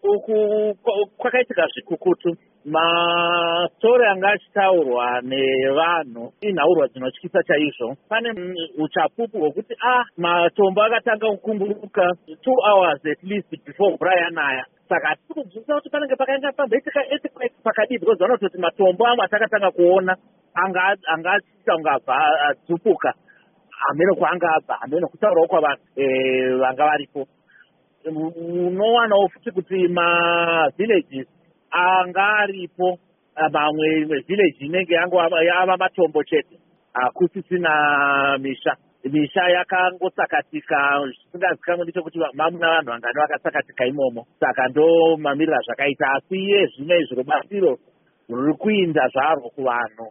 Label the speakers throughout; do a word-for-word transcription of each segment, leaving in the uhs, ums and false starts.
Speaker 1: uku kwakaitika zvikukutu. Mastori anga achitaurwa nevanhu inhaurwa dzinotyisa chaizvo. Pane uchapupu hwekuti ah matombo akatanga kukumburuka two hours at least before mvura yanaya. Saka tiri kubvunza kuti panenge pakaenda pamboitika earthquake pakadii, because vanototi matombo amwe atakatanga kuona anga anga achiita kunga adzupuka. Hameno kwaanga abva, hameno kutaurawo kwavanhu vanga varipo. Unowanawo futi kuti mavillages anga aripo, mamwe village inenge ava matombo chete, hakusisina misha. Misha yakangosakatika zvisingazikamwe ndechekuti mamuna vanhu vangani vakasakatika imomo. Saka ndo mamirira zvakaita, asi iye zvino izvi rubatsiro ruri kuinda zvarwo kuvanhu.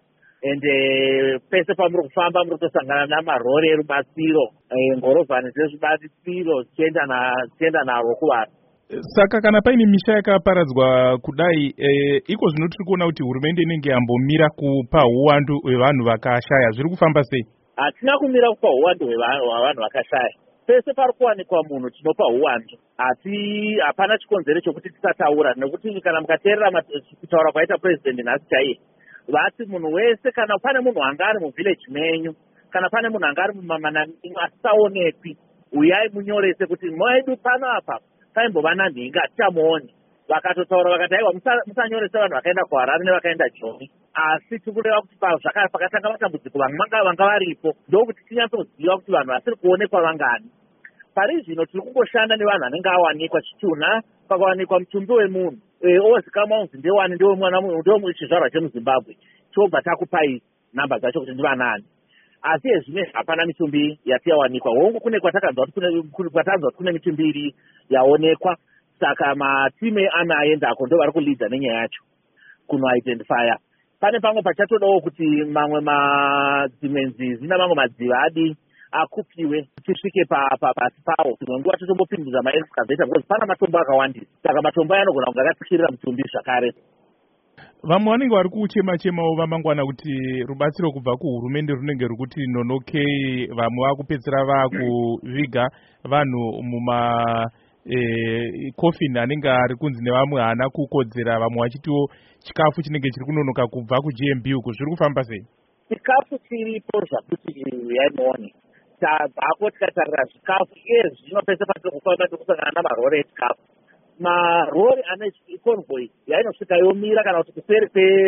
Speaker 1: Ende pese pamuri kufamba muri kutosangana namarori erubatsiro, ngorovhani dzezvibatsiro dzichienda narwo kuvanhu.
Speaker 2: Saka kana paine misha yakaparadzwa kudai, e, iko zvino tiri kuona kuti hurumende inenge yambomira kupa uwandu hwevanhu vakashaya. Zviri kufamba sei?
Speaker 1: Hatina kumira kupa uwandu hwevanhu vakashaya. Pese pari kuwanikwa munhu tinopa uwandu. Hati hapana chikonzero chokuti tisataura, nekuti kana mukateerera kutaura kwaita president nhasi chaiye, vati munhu wese, kana pane munhu anga ari muvillage menyu, kana pane munhu anga ari mumamanani asaonekwi, uyai munyorese kuti mwedu pano apa paimbova nanhinga hatichamuoni. Vakatotaura vakati aiwa musanyorese vanhu vakaenda kuHarare nevakaenda Joni. Asi tikureva kuti pakatanga matambudziko vamwe vanga varipo, ndokuti tinyatsoziva kuti vanhu vasiri kuonekwa vangani. Pari zvino tiri kungoshanda nevanhu vanenge awanikwa chitunha, pakawanikwa mutumbi wemunhu ozikamwa unzi ndewani ndewechizvarwa chemuZimbabwe, tobva takupai nhamba dzacho kuti ndivanani. Asi ezvine hapana mitumbi yati yawanikwa. Hongu kune kwatakanzwa kuti kune mitumbi iri yaonekwa. Saka matime anaendako ndo vari kulidza nenyaya yacho kunoidentifya. Pane pamwe pachatodawo kuti mamwe madzimwe nzizi namamwe madziva adi akupiwe tisvike pasi pawo. Tumwe nguva totombopindudza maexcavator because pana matombo akawandisa. Saka matombo aya anogona kunge akatikirira mutumbi zvakare.
Speaker 2: Vamwe vanenge vari kuchema-chemawo vamangwana kuti rubatsiro kubva kuhurumende runenge rukuti nonokei, vamwe vakupedzisira vakuviga vanhu muma E, coffin anenge ari kunzi nevamwe haana kukodzera, vamwe vachitiwo chikafu chinenge chiri kunonoka kubva kuG M B uku. Zviri kufamba sei?
Speaker 1: Chikafu chiripo zvakuti yaimoni tabvako tikatarira zvikafu iye zvino pese patiri kufamba tikusangana namarori echikafu. Marori ane convoy yainosvika yomira kana kuti kuseri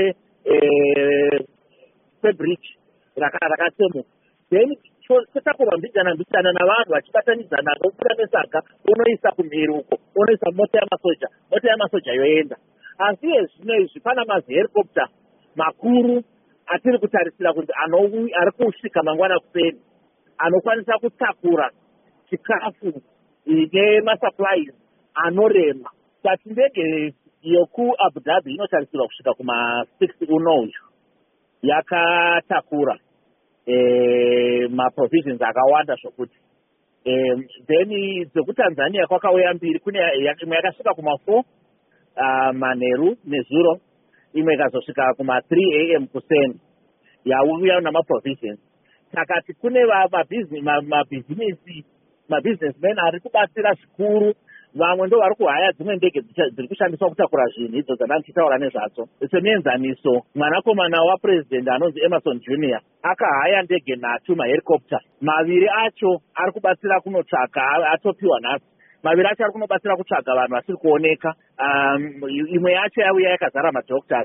Speaker 1: kwebridge rakasemuka, then totakurwa mbijana mbijana navanhu vachibatanidzana nokuda nesaga unoisa kumhiri uko, unoisa mota yamasoja, mota yamasoja yoenda. Asi zvino izvi pana mazihelicopter makuru atiri kutarisira kuti ari kusvika mangwana kuseni, anokwanisa kutakura chikafu nemasupplies anorema. Sati ndege yokuAbu Dhabi inotarisirwa kusvika kuma six uno uyu yakatakura E, maprovisions akawanda zvokuti e, then dzekuTanzania kwakauya mbiri, kune imwe yakasvika kuma four uh, manheru nezuro, imwe ikazosvika kuma three a m kuseni yauya namaprovisions. Takati kune mabhizinesi mabusinessmen ari kubatsira zvikuru. Vamwe ndo vari kuhaya dzimwe ndege dziri kushandiswa kutakura zvinhu idzo dzandandichitaura nezvadzo. Semenzaniso, mwanakomana wapresident anonzi Emerson Junior akahaya ndege nhatu mahelicopter. Maviri acho ari kubatsira kunotsvaga, atopiwa nhasi. Maviri acho ari kunobatsira kutsvaga vanhu vasiri kuoneka. Um, imwe yacho yauya yakazara madoctors.